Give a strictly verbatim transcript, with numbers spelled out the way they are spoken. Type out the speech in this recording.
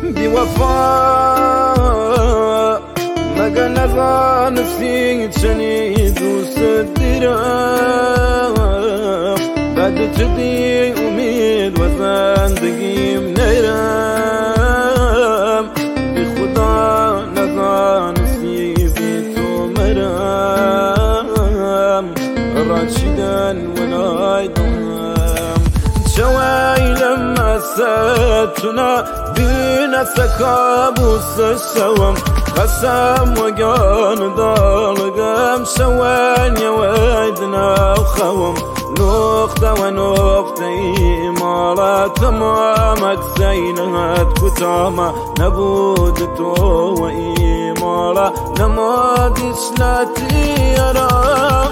بوفا مگه نزانستی چنی دوست دیرم بعد چدی امید و زندگیم نیرم بی خدا نزانستی بی تو مرم را چیدن و نایدم شوی لما ستنا بین سکابوس شوم قسم وقان ضالقم شوان يويدنا وخوم نقطة ونقطة إمارات تمامت زينات كتامة نبود تو وإمارة نمادش لا تيرا